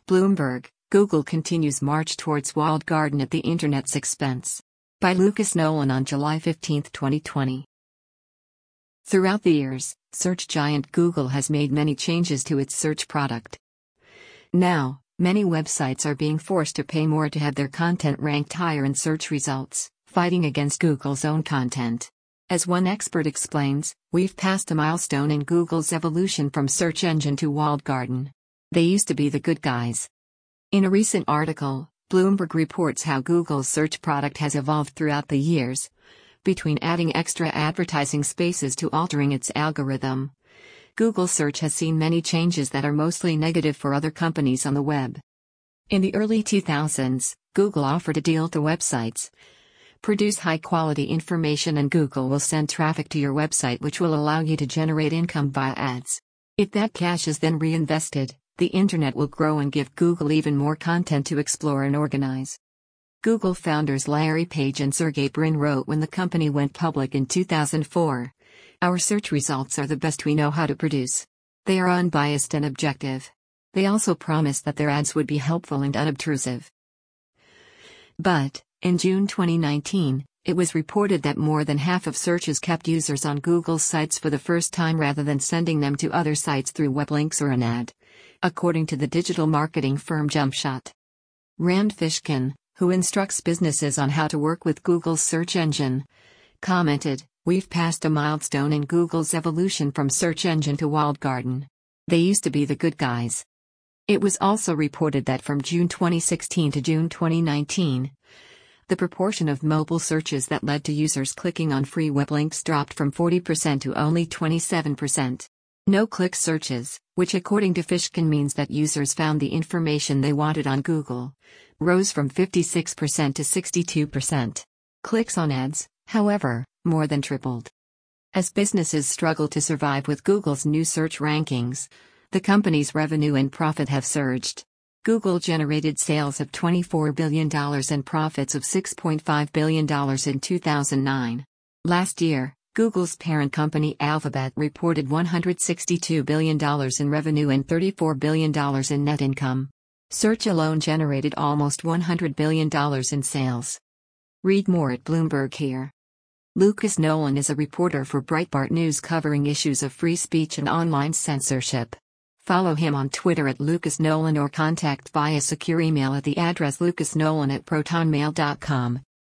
Bloomberg, Google continues march towards walled garden at the internet's expense. By Lucas Nolan on July 15, 2020. Throughout the years, search giant Google has made many changes to its search product. Now, many websites are being forced to pay more to have their content ranked higher in search results, fighting against Google's own content. As one expert explains, we've passed a milestone in Google's evolution from search engine to walled garden. They used to be the good guys. In a recent article, Bloomberg reports how Google's search product has evolved throughout the years, between adding extra advertising spaces to altering its algorithm. Google Search has seen many changes that are mostly negative for other companies on the web. In the early 2000s, Google offered a deal to websites. Produce high-quality information and Google will send traffic to your website, which will allow you to generate income via ads. If that cash is then reinvested, the internet will grow and give Google even more content to explore and organize. Google founders Larry Page and Sergey Brin wrote when the company went public in 2004, "Our search results are the best we know how to produce. They are unbiased and objective." They also promised that their ads would be helpful and unobtrusive. But, in June 2019, it was reported that more than half of searches kept users on Google's sites for the first time rather than sending them to other sites through web links or an ad, according to the digital marketing firm Jumpshot. Rand Fishkin, who instructs businesses on how to work with Google's search engine, commented, "We've passed a milestone in Google's evolution from search engine to walled garden. They used to be the good guys." It was also reported that from June 2016 to June 2019, the proportion of mobile searches that led to users clicking on free web links dropped from 40% to only 27%. No-click searches, which according to Fishkin means that users found the information they wanted on Google, rose from 56% to 62%. Clicks on ads, however, more than tripled. As businesses struggle to survive with Google's new search rankings, the company's revenue and profit have surged. Google generated sales of $24 billion and profits of $6.5 billion in 2009. Last year, Google's parent company Alphabet reported $162 billion in revenue and $34 billion in net income. Search alone generated almost $100 billion in sales. Read more at Bloomberg here. Lucas Nolan is a reporter for Breitbart News covering issues of free speech and online censorship. Follow him on Twitter at Lucas Nolan or contact via secure email at the address lucasnolan@protonmail.com.